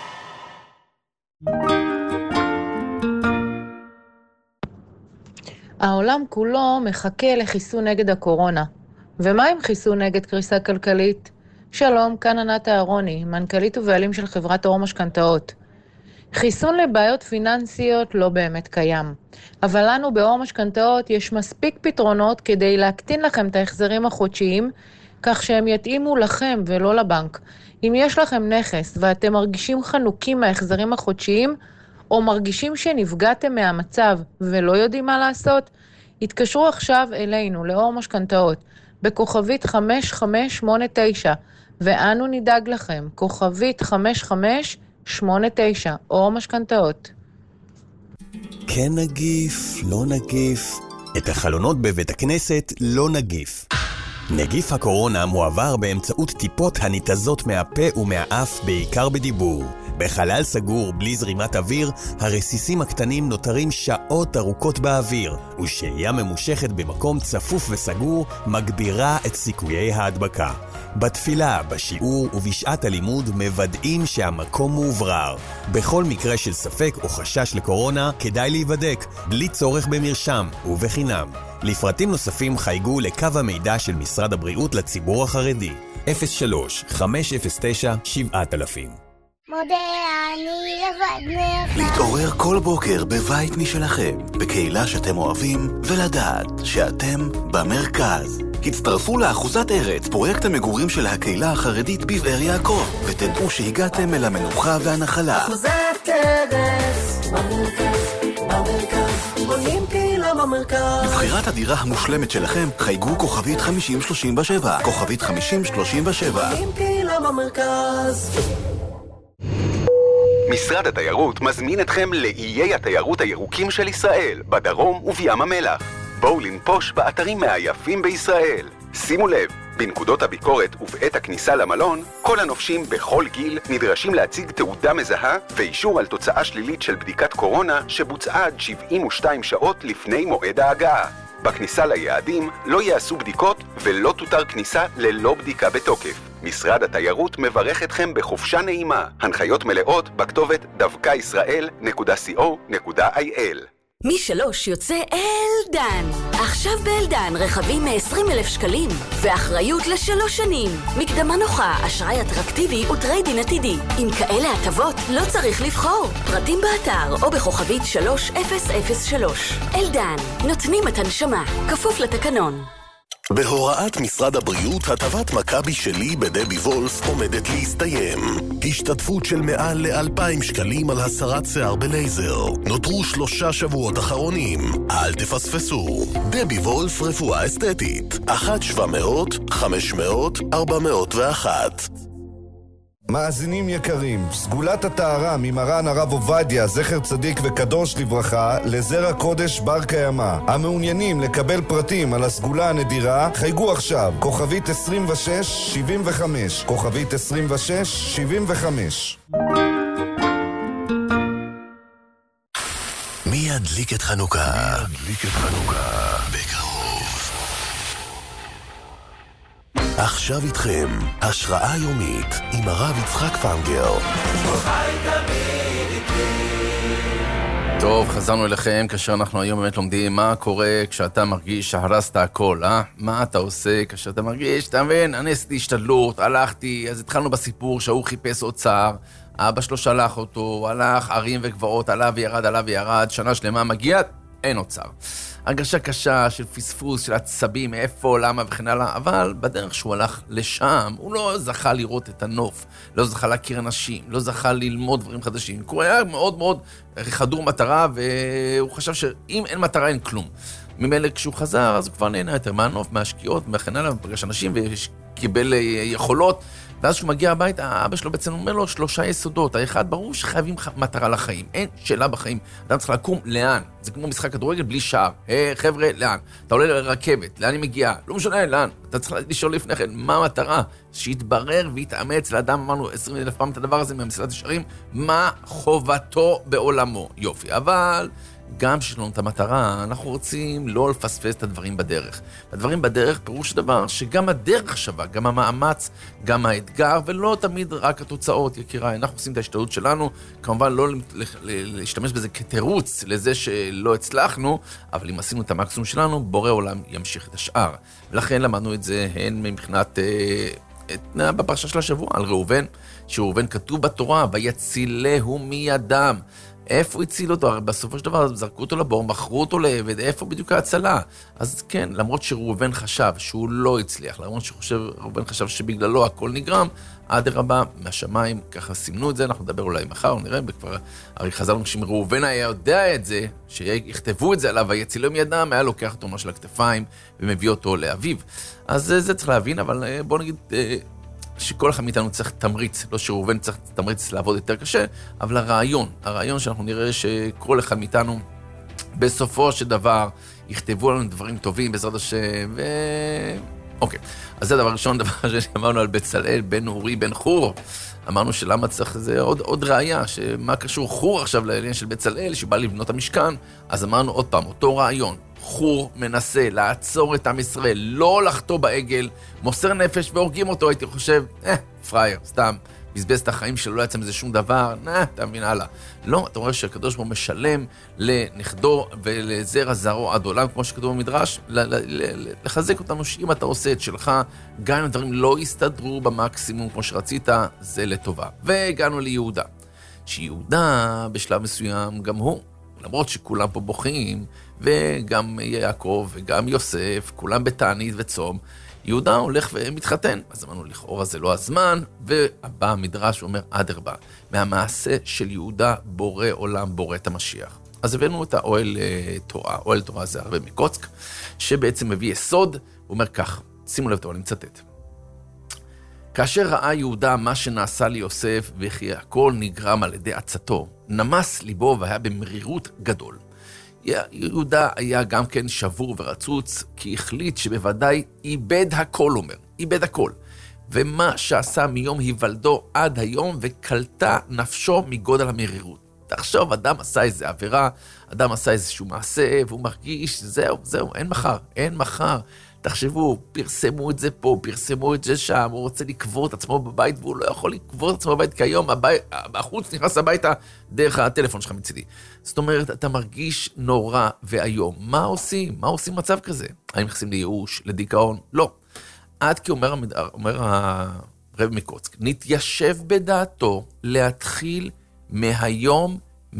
Speaker 10: העולם כולו מחכה לחיסון נגד הקורונה. ומה עם חיסון נגד קריסה כלכלית? שלום, כאן ענת אהרוני, מנכ"לית ובעלים של חברת אור משכנתאות. חיסון לבעיות פיננסיות לא באמת קיים, אבל לנו באור משכנתאות יש מספיק פתרונות כדי להקטין לכם את ההחזרים החודשיים, כך שהם יתאימו לכם ולא לבנק. אם יש לכם נכס ואתם מרגישים חנוקים מההחזרים החודשיים, או מרגישים שנפגעתם מהמצב ולא יודעים מה לעשות, התקשרו עכשיו אלינו לאור משכנתאות, בכוכבית חמש חמש שמונה תשע, ואנו נדאג לכם, כוכבית חמש חמש שמונה תשע, אור משכנתאות.
Speaker 9: כן נגיף, לא נגיף, את החלונות בבית הכנסת לא נגיף. נגיף הקורונה מועבר באמצעות טיפות הניתזות מהפה ומהאף בעיקר בדיבור.
Speaker 11: בחלל סגור בלי זרימת אוויר, הרסיסים הקטנים נותרים שעות ארוכות באוויר, ושהייה ממושכת במקום צפוף וסגור מגבירה את סיכויי ההדבקה. בתפילה, בשיעור ובשעת הלימוד מוודאים שהמקום מאוברר. בכל מקרה של ספק או חשש לקורונה, כדאי להיבדק, בלי צורך במרשם ובחינם. לפרטים נוספים חייגו לקו המידע של משרד הבריאות לציבור החרדי, אפס שלוש חמש אפס תשע שבע אלפים.
Speaker 12: מודה אני לבדנך.
Speaker 9: להתעורר כל בוקר בבית משלכם, בקהילה שאתם אוהבים, ולדעת שאתם במרכז. הצטרפו לאחוזת ארץ, פרויקט המגורים של הקהילה החרדית בבאר יעקב, ותדעו שהגעתם אל המנוחה והנחלה.
Speaker 13: אחוזת ארץ, במרכז, במרכז, בונים קהילה במרכז.
Speaker 9: לבחירת הדירה המושלמת שלכם, חייגו כוכבית חמישים שלושים ושבע, כוכבית חמישים שלושים ושבע.
Speaker 13: בונים קהילה במרכז.
Speaker 14: משרד התיירות מזמין אתכם לאיי התיירות הירוקים של ישראל, בדרום ובים המלח. בואו לנפוש באתרים מהיפים בישראל. שימו לב, בנקודות הביקורת ובעת הכניסה למלון, כל הנופשים בכל גיל נדרשים להציג תעודה מזהה ואישור על תוצאה שלילית של בדיקת קורונה שבוצעה עד שבעים ושתיים שעות לפני מועד ההגעה. בכניסה ליעדים לא יעשו בדיקות ולא תותר כניסה ללא בדיקה בתוקף. משרד התיירות מברך אתכם בחופשה נעימה. הנחיות מלאות בכתובת דווקא ישראל נקודה סי או נקודה איי אל.
Speaker 15: משלוש יוצא אלדן. עכשיו באלדן רכבים מ-עשרים אלף שקלים ואחריות לשלוש שנים. מקדמה נוחה, אשראי אטרקטיבי וטריידין עתידי. עם כאלה הטבות לא צריך לבחור. פרטים באתר או בכוכבית שלוש אפס אפס שלוש. אלדן, נותנים את הנשמה, כפוף לתקנון.
Speaker 9: בהוראת משרד הבריאות, הטבת מכבי שלי בדבי וולף עומדת להסתיים. השתתפות של מעל לאלפיים שקלים על הסרת שיער בלייזר. נותרו שלושה שבועות אחרונים. אל תפספסו. דבי וולף רפואה אסתטית. אחת שבע מאות, חמש מאות, ארבע מאות ואחת.
Speaker 16: מאזינים יקרים, סגולת הטהרה ממרן הרב עובדיה, זכר צדיק וקדוש לברכה, לזרע קודש בר קיימא. המעוניינים לקבל פרטים על הסגולה הנדירה, חייגו עכשיו, כוכבית עשרים ושש שבעים וחמש, כוכבית עשרים ושש שבעים וחמש.
Speaker 9: מי ידליק את חנוכה? מי ידליק את חנוכה? בקרוב. עכשיו איתכם, השראה יומית עם הרב יצחק פנגר.
Speaker 8: טוב, חזרנו אליכם כאשר אנחנו היום באמת לומדים מה קורה כשאתה מרגיש שהרסת הכל, אה? מה אתה עושה כאשר אתה מרגיש, אתה מבין, אני עשיתי השתדלות, הלכתי, אז התחלנו בסיפור שהוא חיפש אוצר, אבא שלו שלח אותו, הלך ערים וגבעות, עלה וירד, עלה וירד, שנה שלמה מגיע, אין אוצר. הרגשה קשה של פספוס, של עצבים, איפה, למה וכן הלאה, אבל בדרך שהוא הלך לשם, הוא לא זכה לראות את הנוף, לא זכה להכיר אנשים, לא זכה ללמוד דברים חדשים. הוא היה מאוד מאוד חדור מטרה, והוא חשב שאם אין מטרה אין כלום. ממילא כשהוא חזר, אז הוא כבר נהנה יותר מהנוף, מהשקיעות, וכן הלאה, ופגש אנשים וקיבל יכולות, ואז כשהוא מגיע הביתה, האבא שלו בעצם אומר לו שלושה יסודות. האחד, ברור שחייבים מטרה לחיים. אין שאלה בחיים. אדם צריך לקום לאן. זה כמו משחק כדורגל בלי שער. היי, חבר'ה, לאן? אתה עולה לרכבת, לאן היא מגיעה? לא משנה, לאן? אתה צריך לשאול לפני כן, מה המטרה? שיתברר ויתאמץ לאדם, אמרנו עשרים אלף פעם את הדבר הזה מהמסילת ישרים, מה חובתו בעולמו. יופי, אבל גם שיש לנו את המטרה, אנחנו רוצים לא לפספס את הדברים בדרך. הדברים בדרך פירוש דבר שגם הדרך שווה, גם המאמץ, גם האתגר, ולא תמיד רק התוצאות, יקיריי. אנחנו עושים את ההשתדלות שלנו, כמובן לא להשתמש בזה כתירוץ לזה שלא הצלחנו, אבל אם עשינו את המקסימום שלנו, בורא עולם ימשיך את השאר. ולכן למדנו את זה הן מבחינת בפרשה של השבוע על ראובן, שראובן כתוב בתורה, ויצילהו מידם. איפה הציל אותו? הרי בסופו של דבר זרקו אותו לבור, מכרו אותו לעבד, איפה בדיוק ההצלה? אז כן, למרות שראובן חשב שהוא לא הצליח, למרות שראובן חשב שבגללו הכל נגרם, עד הרבה מהשמיים, ככה סימנו את זה, אנחנו נדבר אולי מחר, נראה, וכבר הרי חזרנו שאם ראובן היה יודע את זה, שיכתבו את זה עליו, ויצילו מידם, היה לוקח אותו ממש לכתפיים, ומביא אותו לאביו. אז זה, זה צריך להבין, אבל בוא נגיד שכל אחד מאיתנו צריך תמריץ, לא שראובן צריך תמריץ לעבוד יותר קשה, אבל הרעיון, הרעיון שאנחנו נראה שכל אחד מאיתנו, בסופו של דבר, יכתבו לנו דברים טובים בעזרת השם, ו... אוקיי, אז זה דבר ראשון, דבר שאמרנו על בצלאל, בן אורי, בן חור. אמרנו שלמה צריך, זה עוד, עוד ראיה, שמה קשור חור עכשיו לעניין של בצלאל, שבא לבנות המשכן. אז אמרנו עוד פעם, אותו רעיון. חור מנסה לעצור את עם ישראל, לא לחטוא בעגל, מוסר נפש והורגים אותו, הייתי חושב, אה, פרייר, סתם, בזבז את החיים שלו, לא יצא מזה שום דבר, נה, תאמין הלאה. לא, אתה רואה שהקדוש ברוך הוא משלם לנכדו ולזרע זרעו עד עולם, כמו שכתוב במדרש, לחזק אותנו שאם אתה עושה את שלך, גם אם הדברים לא יסתדרו במקסימום כמו שרצית, זה לטובה. והגענו ליהודה, שיהודה בשלב מסוים גם הוא, למרות שכולם פה בוכים, וגם יעקב וגם יוסף, כולם בתענית וצום, יהודה הולך ומתחתן. אז אמרנו, לכאורה זה לא הזמן, והבא המדרש אומר, אדרבה, מהמעשה של יהודה בורא עולם, בורא את המשיח. אז הבאנו את האוהל תורה, אוהל תורה זה הרבה מקוצק, שבעצם מביא יסוד, הוא אומר כך, שימו לב טוב, אני מצטט. כאשר ראה יהודה מה שנעשה ליוסף, וכי הכל נגרם על ידי עצתו, נמס ליבו והיה במרירות גדול. יהודה היה גם כן שבור ורצוץ, כי החליט שבוודאי איבד הכל, אומר, איבד הכל. ומה שעשה מיום היוולדו עד היום, וקלטה נפשו מגודל המרירות. תחשוב, אדם עשה איזו עבירה, אדם עשה איזשהו מעשה, והוא מרגיש, זהו, זהו, אין מחר, אין מחר. תחשבו, פרסמו את זה פה, פרסמו את זה שם, הוא רוצה לקבור את עצמו בבית, והוא לא יכול לקבור את עצמו בבית, כי היום הבית, החוץ נכנס הביתה דרך הטלפון שלך מצידי. זאת אומרת, אתה מרגיש נורא והיום. מה עושים? מה עושים מצב כזה? האם נכנסים לייאוש, לדיכאון? לא. עד כי אומר, אומר הרב מקוצק, נתיישב בדעתו להתחיל מהיום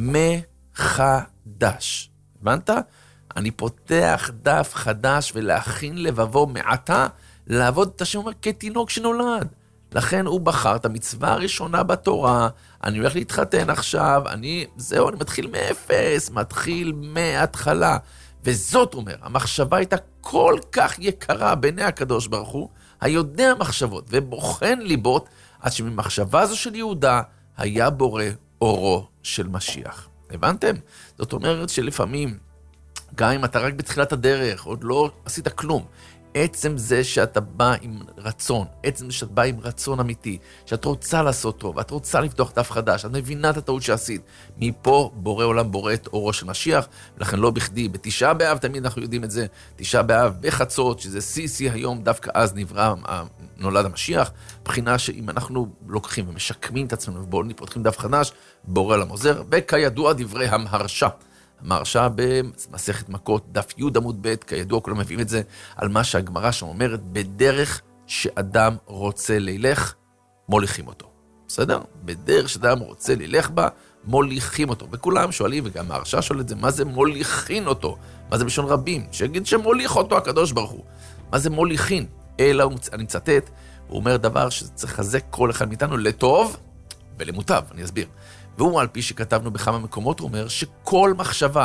Speaker 8: מחדש. הבנת? אני פותח דף חדש ולהכין לבבו מעתה, לעבוד את השם אומר כתינוק שנולד. לכן הוא בחר את המצווה הראשונה בתורה, אני הולך להתחתן עכשיו, אני, זהו, אני מתחיל מאפס, מתחיל מההתחלה. וזאת אומר, המחשבה הייתה כל כך יקרה בעיני הקדוש ברוך הוא, היודע מחשבות ובוחן ליבות, עד שממחשבה זו של יהודה, היה בורא אורו של משיח. הבנתם? זאת אומרת שלפעמים, גם אם אתה רק בתחילת הדרך, עוד לא עשית כלום, עצם זה שאתה בא עם רצון, עצם זה שאת בא עם רצון אמיתי, שאת רוצה לעשות טוב, את רוצה לפתוח דף חדש, את מבינה את הטעות שעשית, מפה בורא עולם בורא את אורו של משיח, ולכן לא בכדי, בתשעה באב, תמיד אנחנו יודעים את זה, תשעה באב בחצות, שזה סי-סי היום, דווקא אז נברא, נולד המשיח, בחינה שאם אנחנו לוקחים ומשקמים את עצמנו, ובואו פותחים דף חדש, בורא עולם עוזר, וכידוע דברי המהרש"א, המהרש"א במסכת מכות, דף י' עמוד ב', כידוע כולם מביאים את זה, על מה שהגמרא שם אומרת, בדרך שאדם רוצה לילך, מוליכים אותו. בסדר? בדרך שאדם רוצה לילך בה, מוליכים אותו. וכולם שואלים, וגם המהרש"א שואל את זה, מה זה מוליכין אותו? מה זה בשון רבים? שיגיד שמוליך אותו הקדוש ברוך הוא. מה זה מוליכין? אלא, אני מצטט, הוא אומר דבר שצריך לחזק כל אחד מאיתנו לטוב ולמוטב, אני אסביר. והוא על פי שכתבנו בכמה מקומות, הוא אומר שכל מחשבה,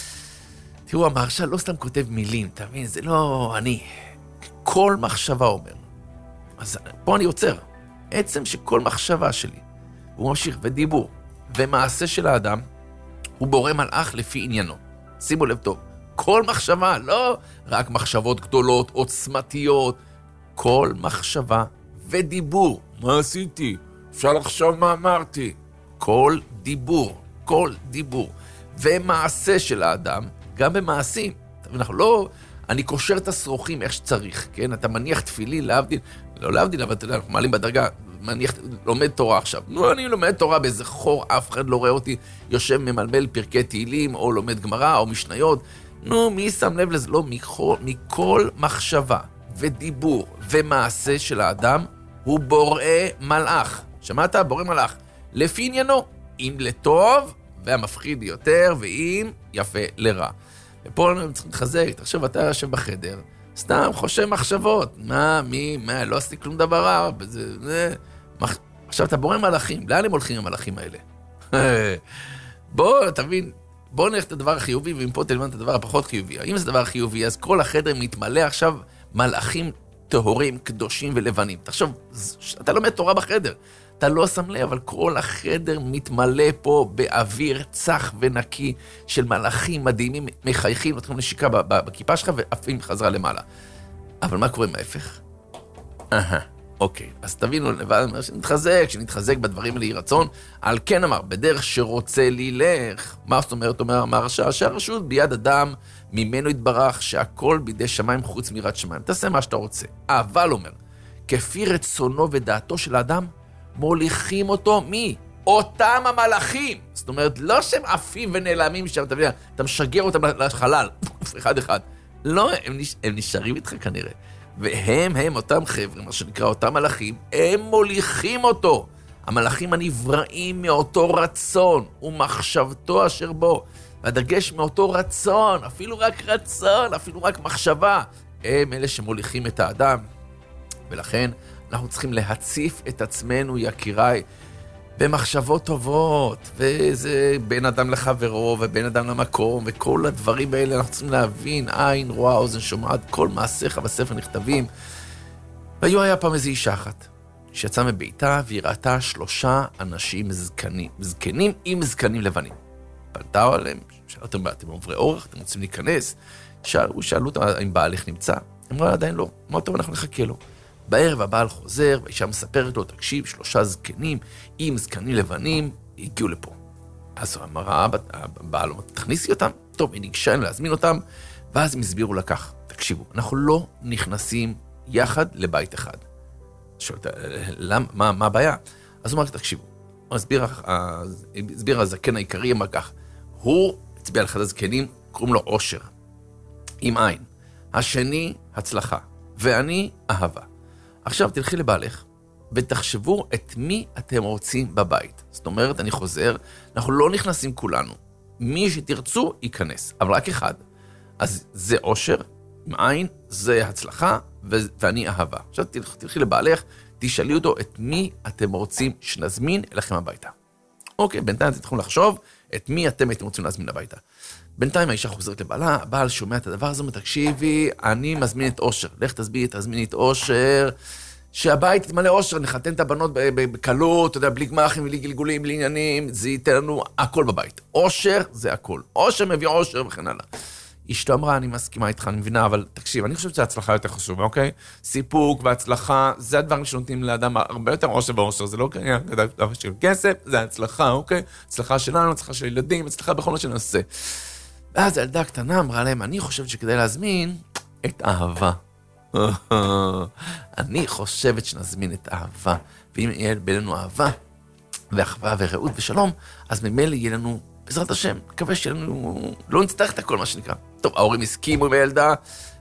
Speaker 8: תראו, המהרש"א לא סתם כותב מילים, תבין, זה לא אני. כל מחשבה אומר. אז פה אני עוצר. עצם שכל מחשבה שלי, הוא ממשיך, ודיבור, ומעשה של האדם, הוא בורא מלאך לפי עניינו. שימו לב טוב, כל מחשבה, לא רק מחשבות גדולות, עוצמתיות, כל מחשבה ודיבור. מה עשיתי? אפשר לחשוב מה אמרתי. כל דיבור, כל דיבור, ומעשה של האדם, גם במעשים. אנחנו לא, אני קושר את השרוכים איך שצריך, כן? אתה מניח תפילי, להבדיל, לא להבדיל, אבל אתה יודע, אנחנו מעלים בדרגה, מניח, לומד תורה עכשיו. נו, אני לומד תורה באיזה חור, אף אחד לא רואה אותי, יושב ממלמל פרקי תהילים, או לומד גמרא, או משניות. נו, מי שם לב לזה? לא, מכל, מכל מחשבה ודיבור ומעשה של האדם, הוא בורא מלאך. שמעת? בורא מלאך. לפי עניינו, אם לטוב, והמפחיד יותר, ואם יפה לרע. ופה אנחנו צריכים לחזק, תחשב, אתה יושב בחדר, סתם חושב מחשבות, מה, מי, מה, לא עשיתי כלום דבר רע, זה, זה, מח... עכשיו אתה בורא מלאכים, לאן הם הולכים המלאכים האלה? בוא, תבין, בוא נלך את הדבר החיובי, ומפה תלמד את הדבר הפחות חיובי. אם זה דבר חיובי, אז כל החדר מתמלא עכשיו מלאכים טהורים, קדושים ולבנים. תחשוב, אתה לומד תורה בחדר, אתה לא שם לב, אבל כל החדר מתמלא פה באוויר צח ונקי של מלאכים מדהימים, מחייכים, נותנים נשיקה בכיפה שלך ועפים חזרה למעלה. אבל מה קורה עם ההפך? אהה, אוקיי. אז תבינו לבד, שנתחזק, שנתחזק בדברים האלה רצון. על כן אמר, בדרך שרוצה לילך. מה זאת אומרת? אומר המרשה, שהרשות ביד אדם ממנו יתברך, שהכל בידי שמיים חוץ מיראת שמיים. תעשה מה שאתה רוצה. אבל אומר, כפי רצונו ודעתו של האדם, מוליכים אותו מי? אותם המלאכים. זאת אומרת, לא שהם עפים ונעלמים שם, אתה מבין, אתה משגר אותם לחלל, אחד אחד. לא, הם, נש... הם נשארים איתך כנראה. והם, הם, אותם חבר'ה, מה שנקרא, אותם מלאכים, הם מוליכים אותו. המלאכים הנבראים מאותו רצון, ומחשבתו אשר בו. והדגש מאותו רצון, אפילו רק רצון, אפילו רק מחשבה. הם אלה שמוליכים את האדם. ולכן אנחנו צריכים להציף את עצמנו, יקיריי, במחשבות טובות, וזה בין אדם לחברו, ובין אדם למקום, וכל הדברים האלה אנחנו צריכים להבין, עין רואה, אוזן שומעת, כל מעשיך בספר נכתבים. והיו היה פעם איזו אישה אחת, שיצאה מביתה והיא ראתה שלושה אנשים זקנים, זקנים עם זקנים לבנים. פנתה עליהם, שאלו אותם, אתם עוברי אורח, אתם רוצים להיכנס? שאלו, שאלו אותם, אם בעלך נמצא? אמרו, עדיין לא. אמרו, טוב, אנחנו נחכה לו. בערב הבעל חוזר, והאישה מספרת לו, תקשיב, שלושה זקנים עם זקנים לבנים, הגיעו לפה. אז הוא אמר, הבעל אומר, תכניסי אותם. טוב, היא ניגשה להזמין אותם, ואז הם הסבירו לכך. תקשיבו, אנחנו לא נכנסים יחד לבית אחד. שואלת, למה, מה, מה הבעיה? אז הוא אמר, תקשיבו, הוא הסביר, הסביר הזקן העיקרי, אמר כך, הוא הצביע על אחד הזקנים, קוראים לו עושר, עם עין. השני, הצלחה, ואני, אהבה. עכשיו תלכי לבעלך, ותחשבו את מי אתם רוצים בבית. זאת אומרת, אני חוזר, אנחנו לא נכנסים כולנו. מי שתרצו, ייכנס, אבל רק אחד. אז זה עושר, עם עין, זה הצלחה, ו- ואני אהבה. עכשיו תלכי, תלכי לבעלך, תשאלי אותו את מי אתם רוצים שנזמין אליכם הביתה. אוקיי, בינתיים אתם צריכים לחשוב את מי אתם הייתם רוצים להזמין הביתה. בינתיים האישה חוזרת לבעלה, הבעל שומע את הדבר הזה, תקשיבי, אני מזמין את אושר. לך תזמין, תזמין את אושר, שהבית יתמלא אושר, נחתן את הבנות בקלות, אתה יודע, בלי גמחים, בלי גלגולים, בלי עניינים, זה ייתן לנו הכל בבית. אושר זה הכל. אושר מביא אושר וכן הלאה. אשתו אמרה, אני מסכימה איתך, אני מבינה, אבל תקשיב, אני חושבת שההצלחה יותר חשובה, אוקיי? סיפוק והצלחה, זה הדברים שנותנים לאדם הרבה יותר אושר באושר, זה לא דבר של כסף, זה הצלחה, אוקיי? הצלחה שלנו, הצלחה של ילדים, הצלחה בכל מה שנעשה. ואז הילדה הקטנה אמרה להם, אני חושבת שכדאי להזמין את אהבה. אני חושבת שנזמין את אהבה, ואם יהיה בינינו אהבה, ואחווה ורעות ושלום, אז ממילא יהיה לנו, בעזרת השם, מקווה שיהיה לנו, לא נצטרך את הכל מה שנקרא. טוב, ההורים הסכימו עם הילדה,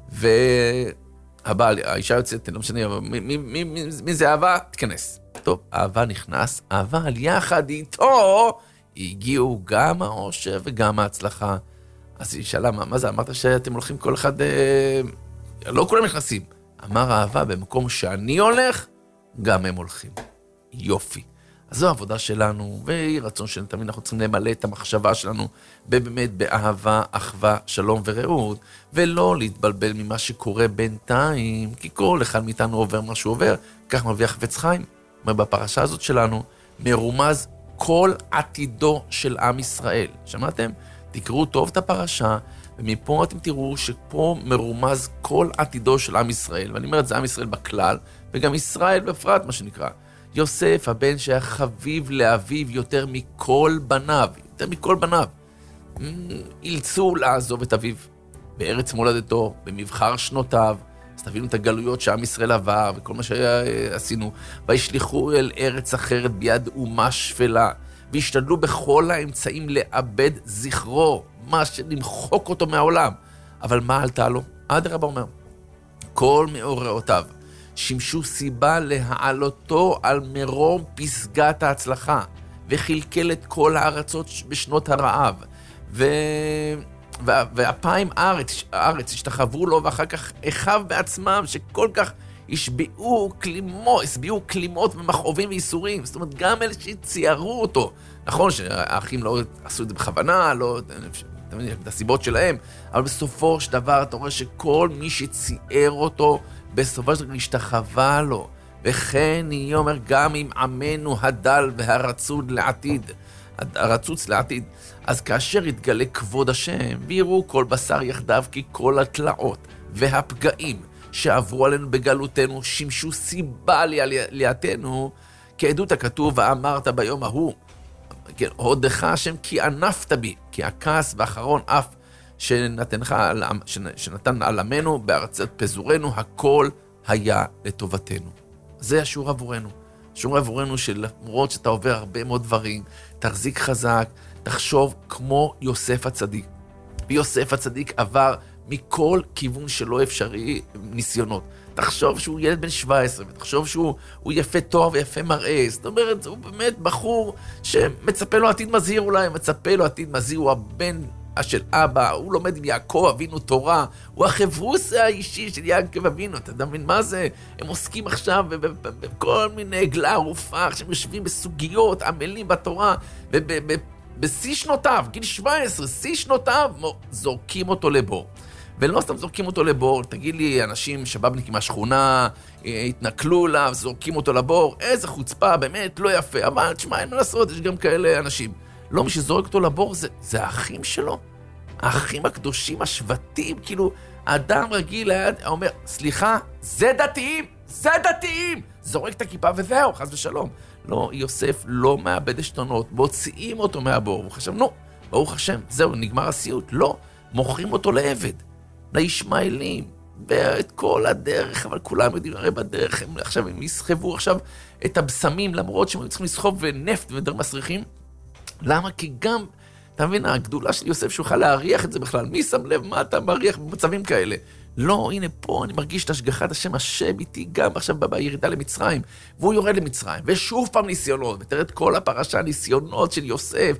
Speaker 8: והבעל, האישה יוצאת, לא משנה, מי, מי, מי, מי, מי זה אהבה? תכנס. טוב, אהבה נכנס, אבל יחד איתו, הגיעו גם האושר וגם ההצלחה. אז היא שאלה, מה, מה זה? אמרת שאתם הולכים כל אחד, אה, לא כולם נכנסים. אמר האהבה, במקום שאני הולך, גם הם הולכים. יופי. אז זו העבודה שלנו, והיא רצון שלנו, תמיד אנחנו צריכים למלא את המחשבה שלנו, באמת באהבה, אחווה, שלום ורעות, ולא להתבלבל ממה שקורה בינתיים, כי כל אחד מאיתנו עובר מה שהוא עובר, כך מביא חפץ חיים. בפרשה הזאת שלנו, מרומז כל עתידו של עם ישראל. שמעתם? תקראו טוב את הפרשה, ומפה אתם תראו שפה מרומז כל עתידו של עם ישראל, ואני אומר את זה עם ישראל בכלל, וגם ישראל בפרט, מה שנקרא. יוסף, הבן שהיה חביב לאביו יותר מכל בניו, יותר מכל בניו, אילצו לעזוב את אביו בארץ מולדתו, במבחר שנותיו, אז תבינו את הגלויות שעם ישראל עבר, וכל מה שעשינו, וישליחו אל ארץ אחרת ביד אומה שפלה, והשתדלו בכל האמצעים לאבד זכרו, מה שלמחוק אותו מהעולם. אבל מה עלתה לו? אדרבה אומר, כל מאורעותיו שימשו סיבה להעלותו על מרום פסגת ההצלחה, וחלקל את כל הארצות בשנות הרעב, ו... וה... והפעם הארץ, הארץ השתחוו לו, ואחר כך אחיו בעצמם, שכל כך השביעו כלימות, הסביעו כלימות ומכאובים ואיסורים. זאת אומרת, גם אלה שציירו אותו. נכון שהאחים לא עשו את זה בכוונה, לא... את הסיבות שלהם, אבל בסופו של דבר אתה רואה שכל מי שצייר אותו, בסופו של דבר השתחווה לו, וכן יהיה אומר גם עם עמנו הדל והרצוד לעתיד, הרצוץ לעתיד. אז כאשר יתגלה כבוד השם, ויראו כל בשר יחדיו כי כל התלאות והפגעים שעברו עלינו בגלותנו, שימשו סיבה לעלייתנו, כעדות הכתוב, ואמרת ביום ההוא, כן, הודך השם כי ענפת בי, כי הכעס ואחרון אף שנתנך, שנתן על עמנו בארצות פזורנו, הכל היה לטובתנו. זה השיעור עבורנו. שיעור עבורנו שלמרות שאתה עובר הרבה מאוד דברים, תחזיק חזק, תחשוב כמו יוסף הצדיק. ויוסף הצדיק עבר מכל כיוון שלא אפשרי ניסיונות. תחשוב שהוא ילד בן שבע עשרה, ותחשוב שהוא יפה תואר ויפה מראה. זאת אומרת, הוא באמת בחור שמצפה לו עתיד מזהיר אולי, מצפה לו עתיד מזהיר, הוא הבן של אבא, הוא לומד עם יעקב אבינו תורה, הוא החברוס האישי של יעקב אבינו, אתה מבין מה זה? הם עוסקים עכשיו בכל מיני עגלה רופח, שהם יושבים בסוגיות, עמלים בתורה, ובשיא שנותיו, גיל שבע עשרה, שיא שנותיו, זורקים אותו לבור. ולא סתם זורקים אותו לבור, תגיד לי, אנשים שבבניקים מהשכונה, התנכלו לה, זורקים אותו לבור, איזה חוצפה, באמת לא יפה, אבל תשמע, אין מה לעשות, יש גם כאלה אנשים. לא, מי שזורק אותו לבור זה, זה האחים שלו, האחים הקדושים, השבטים, כאילו, האדם רגיל היה אומר, סליחה, זה דתיים, זה דתיים, זורק את הכיפה וזהו, חס ושלום. לא, יוסף לא מאבד השתונות, מוציאים אותו מהבור, הוא חשב, נו, ברוך השם, זהו, נגמר הסיוט, לא, מוכרים אותו לעבד, לישמעאלים, ואת כל הדרך, אבל כולם יודעים, הרי בדרך, הם עכשיו, הם יסחבו עכשיו את הבשמים, למרות שהם צריכים לסחוב נפט ודברים מסריחים, למה? כי גם, אתה מבין, הגדולה של יוסף שאוכל להריח את זה בכלל, מי שם לב מה אתה מריח במצבים כאלה? לא, הנה פה אני מרגיש את השגחת השם, השם איתי גם עכשיו בירידה למצרים, והוא יורד למצרים, ושוב פעם ניסיונות, ותראה את כל הפרשה, ניסיונות של יוסף,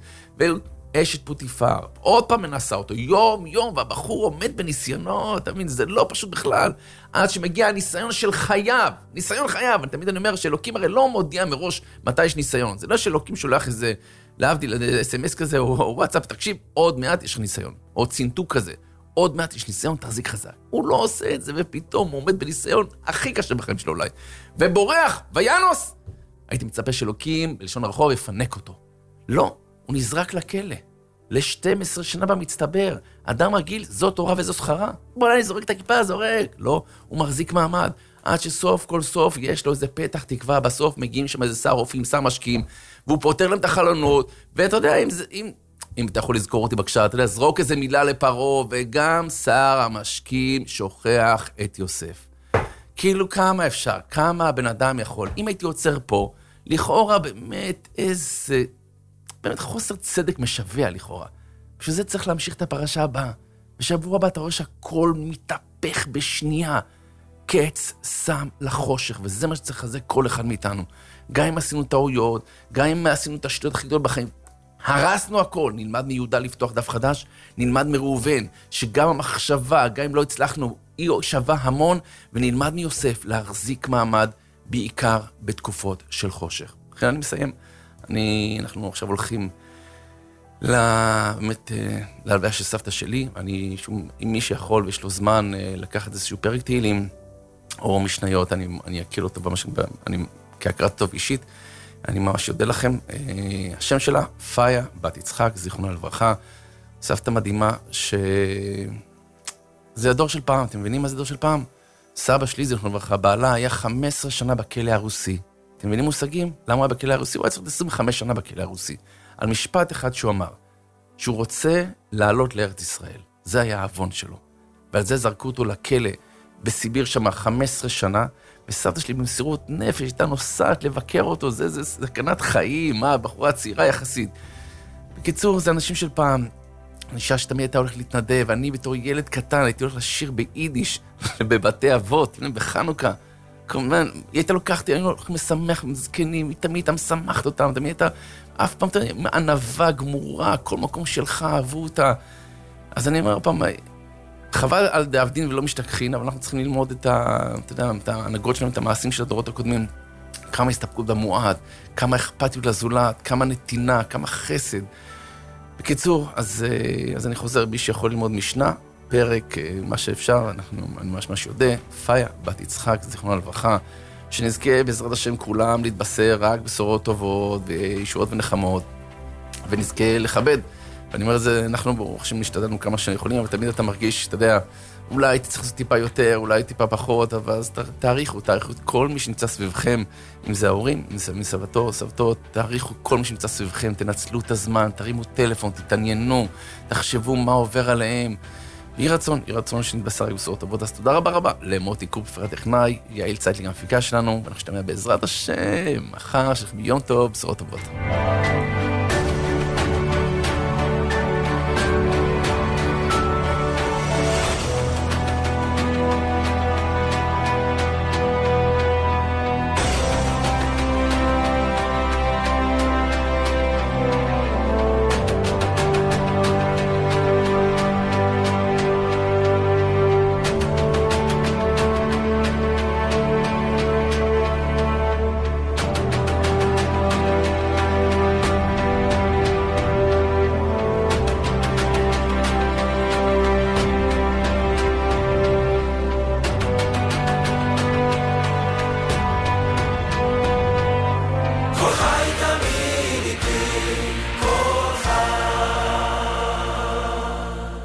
Speaker 8: ואשת פוטיפר, עוד פעם מנסה אותו, יום יום, והבחור עומד בניסיונות, אתה מבין, זה לא פשוט בכלל, עד שמגיע הניסיון של חייו, ניסיון חייו, אני תמיד אני אומר שאלוקים הרי לא מודיע מראש מתי יש ניסיון, זה לא שאלוקים שולח איזה, להבדיל, אס אם אס כזה, או וואטסאפ, תקשיב, עוד מעט יש לך ניסיון, או צינטוק כזה, עוד מעט יש ניסיון, תחזיק חזק. הוא לא עושה את זה, ופתאום הוא עומד בניסיון הכי קשה בחיים שלו אולי. ובורח, וינוס! הייתי מצפה שאלוקים, בלשון הרחוב, יפנק אותו. לא, הוא נזרק לכלא. ל-שתים עשרה שנה במצטבר. אדם רגיל, זו תורה וזו שכרה. בוא אני זורק את הכיפה, זורק. לא, הוא מחזיק מעמד. עד שסוף כל סוף יש לו איזה פתח תקווה, בסוף מגיעים שם איזה שר רופאים, שר משקיעים, והוא פותר להם את החלונות, ואתה יודע, אם, זה, אם, אם אתה יכול לזכור אותי בבקשה, אתה יודע, זרוק איזה מילה לפרו, וגם שר המשקיעים שוכח את יוסף. כאילו כמה אפשר, כמה הבן אדם יכול. אם הייתי עוצר פה, לכאורה באמת איזה, באמת חוסר צדק משווה לכאורה. בשביל זה צריך להמשיך את הפרשה הבאה. בשבוע הבא אתה רואה שהכל מתהפך בשנייה. קץ שם לחושך, וזה מה שצריך לחזק כל אחד מאיתנו. גם אם עשינו טעויות, גם אם עשינו את השטויות הכי גדולות בחיים, הרסנו הכל. נלמד מיהודה לפתוח דף חדש, נלמד מראובן, שגם המחשבה, גם אם לא הצלחנו, היא שווה המון, ונלמד מיוסף להחזיק מעמד, בעיקר בתקופות של חושך. לכן אני מסיים, אני, אנחנו עכשיו הולכים באמת, להלוויה של סבתא שלי, אני, שום, אם מי שיכול ויש לו זמן לקחת איזשהו פרק תהילים, או משניות, אני, אני אכיר אותו ממש, אני, כהכרת טוב אישית, אני ממש יודע לכם, השם שלה, פיה, בת יצחק, זיכרונה לברכה, סבתא מדהימה, שזה הדור של פעם, אתם מבינים מה זה דור של פעם? סבא שלי, זיכרונה לברכה, בעלה היה חמש עשרה שנה בכלא הרוסי. אתם מבינים מושגים? למה הוא היה בכלא הרוסי? הוא היה צריך עשרים וחמש שנה בכלא הרוסי. על משפט אחד שהוא אמר, שהוא רוצה לעלות לארץ ישראל. זה היה האבון שלו. ועל זה זרקו אותו לכלא בסיביר שם חמש עשרה שנה, וסבתא שלי במסירות נפש הייתה נוסעת לבקר אותו, זה, זה סכנת חיים, מה, בחורה צעירה יחסית. בקיצור, זה אנשים של פעם, אישה שתמיד הייתה הולך להתנדב, ואני בתור ילד קטן הייתי הולך לשיר ביידיש, בבתי אבות, בחנוכה. כמובן, היא הייתה לוקחת, אני הולך משמח מזקנים, היא תמיד הייתה משמחת אותם, תמיד הייתה, אף פעם, ענווה, גמורה, כל מקום שלך, אהבו אותה. אז אני אומר פעם, חבל על דאבדין ולא משתכחין, אבל אנחנו צריכים ללמוד את, ה, אתה יודע, את ההנהגות שלנו, את המעשים של הדורות הקודמים, כמה הסתפקות במועד, כמה אכפתיות לזולת, כמה נתינה, כמה חסד. בקיצור, אז, אז אני חוזר, מי שיכול ללמוד משנה, פרק, מה שאפשר, אנחנו, אני ממש ממש יודע, פיה, בת יצחק, זיכרונה לברכה, שנזכה בעזרת השם כולם להתבשר רק בשורות טובות, וישועות ונחמות, ונזכה לכבד. ואני אומר את זה, אנחנו ברוך השם נשתדלנו כמה שיכולים, אבל תמיד אתה מרגיש, אתה יודע, אולי הייתי צריך לעשות טיפה יותר, אולי טיפה פחות, אבל אז תעריכו, תעריכו את כל מי שנמצא סביבכם, אם זה ההורים, אם זה מסבתו, סבתות, תעריכו כל מי שנמצא סביבכם, תנצלו את הזמן, תרימו טלפון, תתעניינו, תחשבו מה עובר עליהם. יהי רצון, יהי רצון שנתבשר בשורות טובות. אז תודה רבה רבה למוטי קופר הטכנאי, יעל צייטלינג המפיקה שלנו, ואנחנו נשתמע בעזרת השם, מחר, שלכם יום טוב, בשורות טובות.